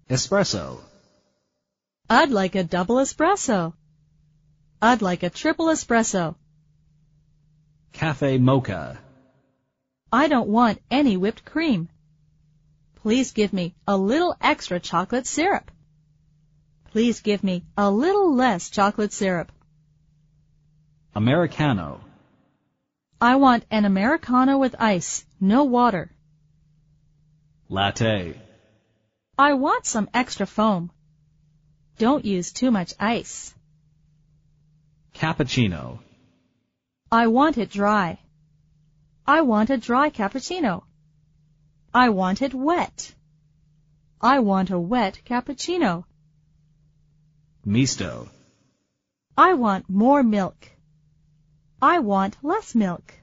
Espresso. I'd like a double espresso. I'd like a triple espresso. Cafe mocha. I don't want any whipped cream. Please give me a little extra chocolate syrup. Please give me a little less chocolate syrup. Americano. I want an Americano with ice, no water. Latte. I want some extra foam. Don't use too much ice. Cappuccino. I want it dry. I want a dry cappuccino. I want it wet. I want a wet cappuccino. Misto. I want more milk. I want less milk.